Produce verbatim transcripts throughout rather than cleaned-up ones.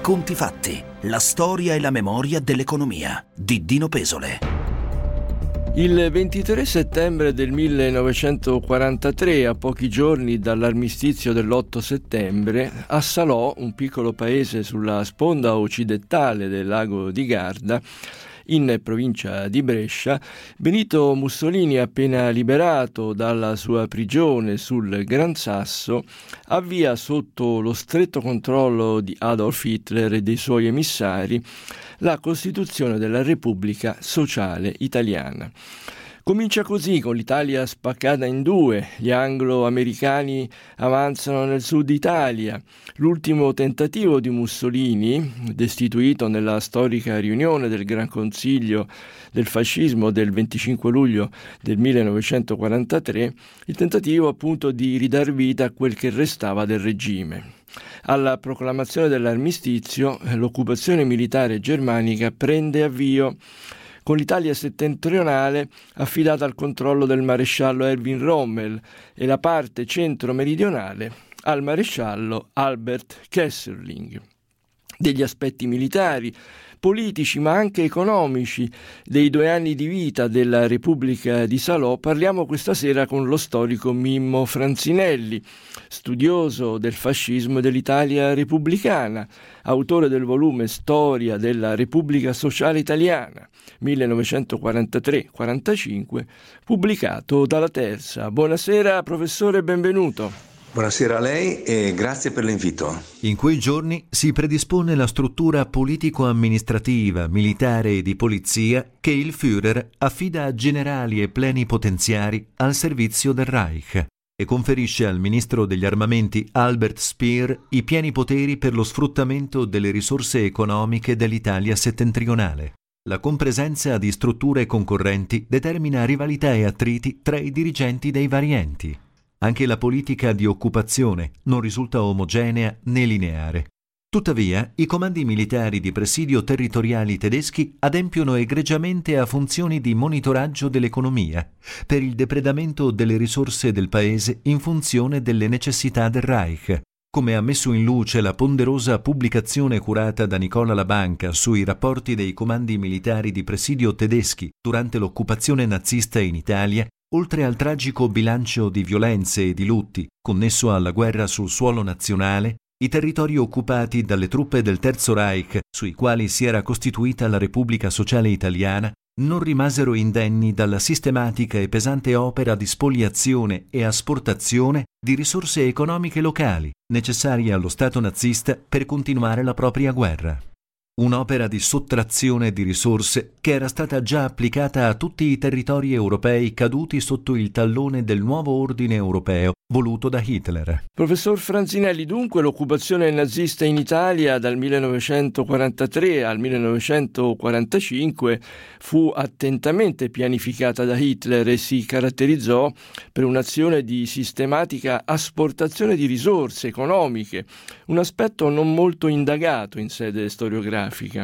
Conti fatti, la storia e la memoria dell'economia di Dino Pesole. Il ventitré settembre del millenovecentoquarantatré, a pochi giorni dall'armistizio dell'otto settembre, a Salò, un piccolo paese sulla sponda occidentale del lago di Garda, in provincia di Brescia, Benito Mussolini, appena liberato dalla sua prigione sul Gran Sasso, avvia sotto lo stretto controllo di Adolf Hitler e dei suoi emissari la costituzione della Repubblica Sociale Italiana. Comincia così, con l'Italia spaccata in due, gli anglo-americani avanzano nel sud Italia. L'ultimo tentativo di Mussolini, destituito nella storica riunione del Gran Consiglio del fascismo del venticinque luglio del millenovecentoquarantatré, il tentativo appunto di ridar vita a quel che restava del regime. Alla proclamazione dell'armistizio, l'occupazione militare germanica prende avvio, con l'Italia settentrionale affidata al controllo del maresciallo Erwin Rommel e la parte centro-meridionale al maresciallo Albert Kesselring. Degli aspetti militari, politici ma anche economici dei due anni di vita della Repubblica di Salò parliamo questa sera con lo storico Mimmo Franzinelli, studioso del fascismo e dell'Italia repubblicana, autore del volume Storia della Repubblica Sociale Italiana millenovecentoquarantatré quarantacinque, pubblicato dalla Terza. Buonasera professore, benvenuto. Buonasera a lei e grazie per l'invito. In quei giorni si predispone la struttura politico-amministrativa, militare e di polizia che il Führer affida a generali e plenipotenziari al servizio del Reich e conferisce al ministro degli armamenti Albert Speer i pieni poteri per lo sfruttamento delle risorse economiche dell'Italia settentrionale. La compresenza di strutture concorrenti determina rivalità e attriti tra i dirigenti dei vari enti. Anche la politica di occupazione non risulta omogenea né lineare. Tuttavia, i comandi militari di presidio territoriali tedeschi adempiono egregiamente a funzioni di monitoraggio dell'economia, per il depredamento delle risorse del paese in funzione delle necessità del Reich, come ha messo in luce la ponderosa pubblicazione curata da Nicola Labanca sui rapporti dei comandi militari di presidio tedeschi durante l'occupazione nazista in Italia. Oltre al tragico bilancio di violenze e di lutti connesso alla guerra sul suolo nazionale, i territori occupati dalle truppe del Terzo Reich, sui quali si era costituita la Repubblica Sociale Italiana, non rimasero indenni dalla sistematica e pesante opera di spoliazione e asportazione di risorse economiche locali, necessarie allo Stato nazista per continuare la propria guerra. Un'opera di sottrazione di risorse che era stata già applicata a tutti i territori europei caduti sotto il tallone del nuovo ordine europeo voluto da Hitler. Professor Franzinelli, dunque l'occupazione nazista in Italia dal millenovecentoquarantatré al millenovecentoquarantacinque fu attentamente pianificata da Hitler e si caratterizzò per un'azione di sistematica asportazione di risorse economiche, un aspetto non molto indagato in sede storiografica.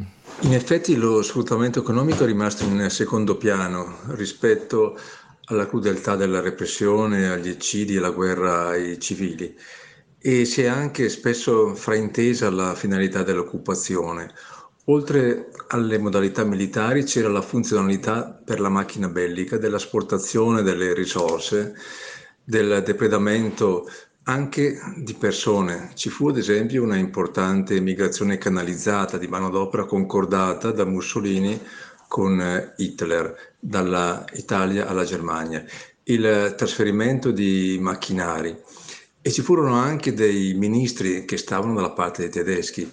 In effetti lo sfruttamento economico è rimasto in secondo piano rispetto alla crudeltà della repressione, agli eccidi e alla guerra ai civili, e si è anche spesso fraintesa la finalità dell'occupazione. Oltre alle modalità militari c'era la funzionalità per la macchina bellica dell'asportazione delle risorse, del depredamento anche di persone. Ci fu ad esempio una importante migrazione canalizzata di manodopera concordata da Mussolini con Hitler, dalla Italia alla Germania, il trasferimento di macchinari, e ci furono anche dei ministri che stavano dalla parte dei tedeschi.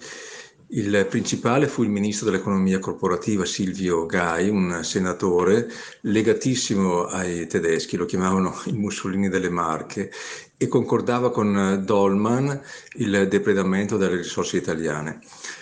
Il principale fu il ministro dell'economia corporativa Silvio Gai, un senatore legatissimo ai tedeschi, lo chiamavano il Mussolini delle Marche, e concordava con Dollmann il depredamento delle risorse italiane.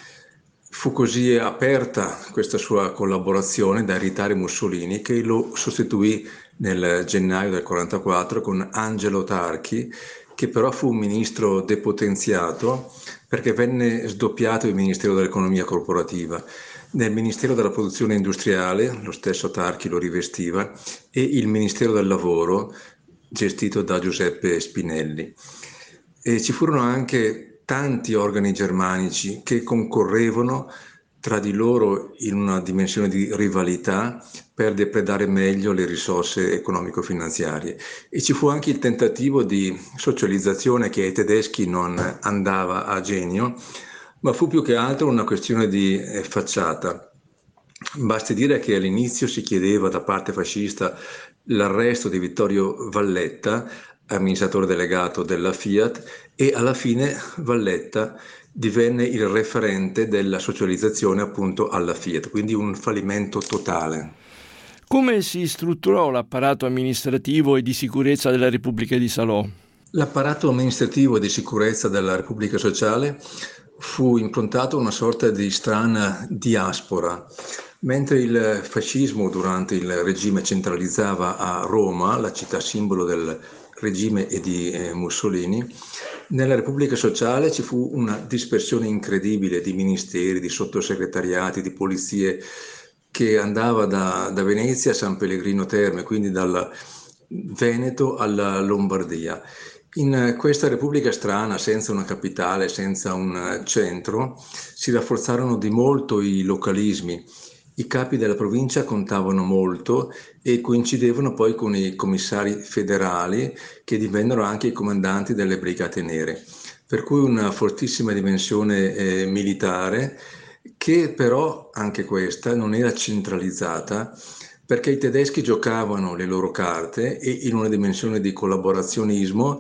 Fu così aperta questa sua collaborazione da irritare Mussolini, che lo sostituì nel gennaio del quarantaquattro con Angelo Tarchi, che però fu un ministro depotenziato perché venne sdoppiato il Ministero dell'Economia Corporativa. Nel Ministero della Produzione Industriale, lo stesso Tarchi lo rivestiva, e il Ministero del Lavoro, gestito da Giuseppe Spinelli. E ci furono anche tanti organi germanici che concorrevano tra di loro in una dimensione di rivalità per depredare meglio le risorse economico-finanziarie. E ci fu anche il tentativo di socializzazione che ai tedeschi non andava a genio, ma fu più che altro una questione di facciata. Basti dire che all'inizio si chiedeva da parte fascista l'arresto di Vittorio Valletta, amministratore delegato della Fiat, e alla fine Valletta divenne il referente della socializzazione appunto alla Fiat, quindi un fallimento totale. Come si strutturò l'apparato amministrativo e di sicurezza della Repubblica di Salò? L'apparato amministrativo e di sicurezza della Repubblica Sociale fu improntato a una sorta di strana diaspora. Mentre il fascismo durante il regime centralizzava a Roma, la città simbolo del regime e di eh, Mussolini, nella Repubblica Sociale ci fu una dispersione incredibile di ministeri, di sottosegretariati, di polizie che andava da, da Venezia a San Pellegrino Terme, quindi dal Veneto alla Lombardia. In questa Repubblica strana, senza una capitale, senza un centro, si rafforzarono di molto i localismi. I capi della provincia contavano molto e coincidevano poi con i commissari federali che divennero anche i comandanti delle brigate nere, per cui una fortissima dimensione eh, militare che però anche questa non era centralizzata perché i tedeschi giocavano le loro carte e in una dimensione di collaborazionismo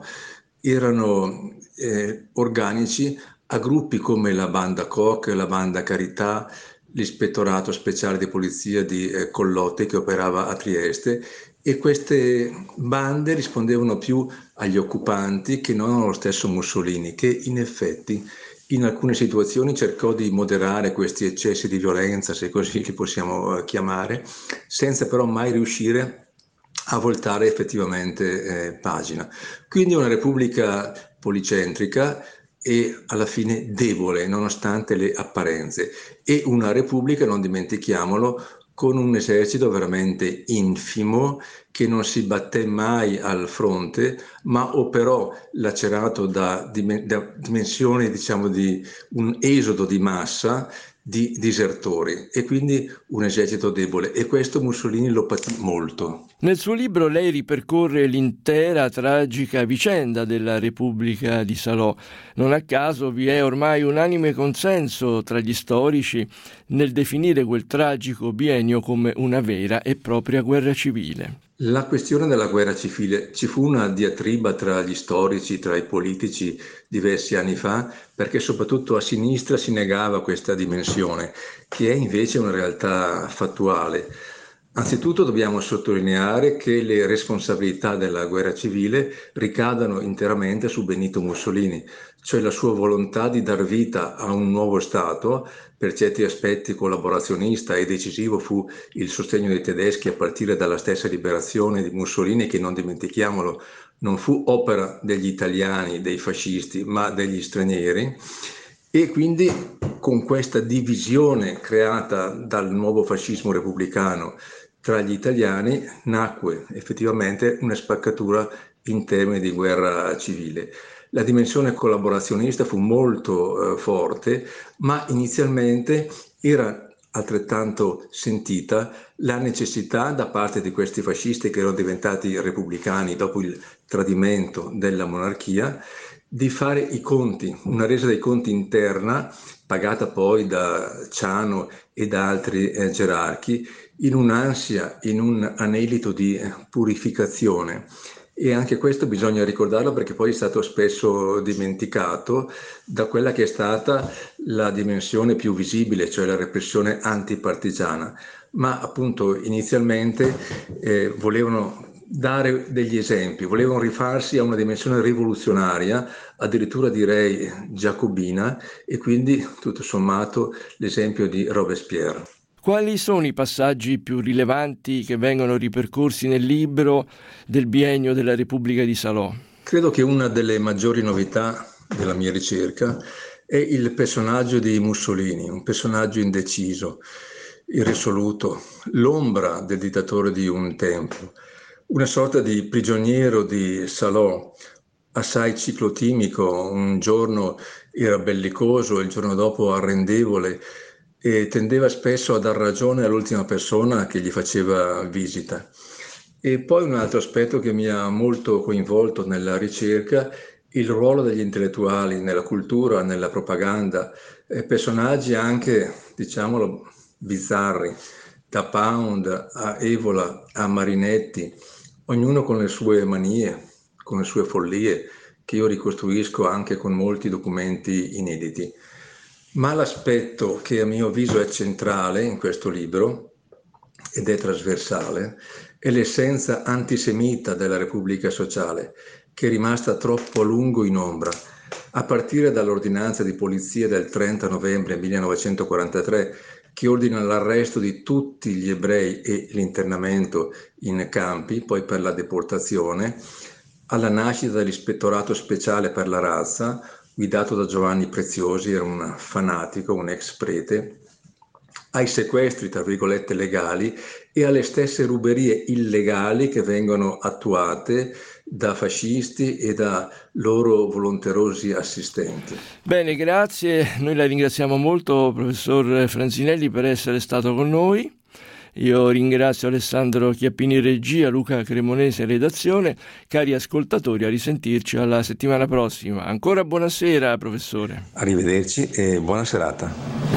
erano eh, organici a gruppi come la banda Koch, la banda Carità, l'ispettorato speciale di polizia di eh, Collotti che operava a Trieste, e queste bande rispondevano più agli occupanti che non allo stesso Mussolini, che in effetti in alcune situazioni cercò di moderare questi eccessi di violenza, se così li possiamo eh, chiamare, senza però mai riuscire a voltare effettivamente eh, pagina. Quindi una repubblica policentrica e alla fine debole nonostante le apparenze, e una repubblica, non dimentichiamolo, con un esercito veramente infimo che non si batté mai al fronte, ma operò lacerato da, da dimensioni, diciamo, di un esodo di massa di disertori, e quindi un esercito debole, e questo Mussolini lo patì molto. Nel suo libro lei ripercorre l'intera tragica vicenda della Repubblica di Salò. Non a caso vi è ormai unanime consenso tra gli storici nel definire quel tragico biennio come una vera e propria guerra civile. La questione della guerra civile, ci fu una diatriba tra gli storici, tra i politici diversi anni fa, perché soprattutto a sinistra si negava questa dimensione, che è invece una realtà fattuale. Anzitutto dobbiamo sottolineare che le responsabilità della guerra civile ricadono interamente su Benito Mussolini, cioè la sua volontà di dar vita a un nuovo Stato, per certi aspetti collaborazionista, e decisivo fu il sostegno dei tedeschi a partire dalla stessa liberazione di Mussolini, che non dimentichiamolo non fu opera degli italiani, dei fascisti, ma degli stranieri. E quindi con questa divisione creata dal nuovo fascismo repubblicano tra gli italiani nacque effettivamente una spaccatura in termini di guerra civile. La dimensione collaborazionista fu molto eh, forte, ma inizialmente era altrettanto sentita la necessità da parte di questi fascisti, che erano diventati repubblicani dopo il tradimento della monarchia, di fare i conti, una resa dei conti interna, pagata poi da Ciano e da altri eh, gerarchi, in un'ansia, in un anelito di purificazione. E anche questo bisogna ricordarlo, perché poi è stato spesso dimenticato da quella che è stata la dimensione più visibile, cioè la repressione antipartigiana. Ma appunto inizialmente eh, volevano dare degli esempi, volevano rifarsi a una dimensione rivoluzionaria, addirittura direi giacobina, e quindi tutto sommato l'esempio di Robespierre. Quali sono i passaggi più rilevanti che vengono ripercorsi nel libro del biennio della Repubblica di Salò? Credo che una delle maggiori novità della mia ricerca è il personaggio di Mussolini, un personaggio indeciso, irresoluto, l'ombra del dittatore di un tempo, una sorta di prigioniero di Salò, assai ciclotimico, un giorno era bellicoso, il giorno dopo arrendevole, e tendeva spesso a dar ragione all'ultima persona che gli faceva visita. E poi un altro aspetto che mi ha molto coinvolto nella ricerca, il ruolo degli intellettuali nella cultura, nella propaganda, eh, personaggi anche, diciamolo, bizzarri, da Pound a Evola a Marinetti, ognuno con le sue manie, con le sue follie, che io ricostruisco anche con molti documenti inediti. Ma l'aspetto che a mio avviso è centrale in questo libro, ed è trasversale, è l'essenza antisemita della Repubblica Sociale, che è rimasta troppo a lungo in ombra, a partire dall'ordinanza di polizia del trenta novembre millenovecentoquarantatré, che ordina l'arresto di tutti gli ebrei e l'internamento in campi, poi per la deportazione, alla nascita dell'Ispettorato Speciale per la Razza, guidato da Giovanni Preziosi, era un fanatico, un ex prete, ai sequestri, tra virgolette, legali e alle stesse ruberie illegali che vengono attuate da fascisti e da loro volonterosi assistenti. Bene, grazie. Noi la ringraziamo molto, professor Franzinelli, per essere stato con noi. Io ringrazio Alessandro Chiappini regia, Luca Cremonese redazione. Cari ascoltatori, a risentirci alla settimana prossima. Ancora buonasera, professore. Arrivederci e buona serata.